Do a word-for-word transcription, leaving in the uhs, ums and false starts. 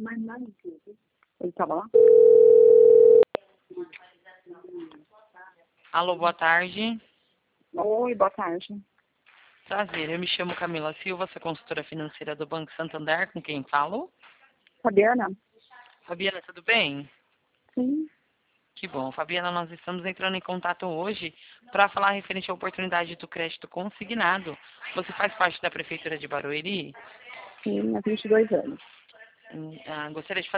Ele tava lá? Alô, boa tarde. Oi, boa tarde. Prazer, eu me chamo Camila Silva, sou consultora financeira do Banco Santander, com quem falo? Fabiana? Fabiana, tudo bem? Sim. Que bom. Fabiana, nós estamos entrando em contato hoje para falar referente à oportunidade do crédito consignado. Você faz parte da Prefeitura de Barueri? Sim, há vinte e dois anos. Hum, ah, gostaria de fazer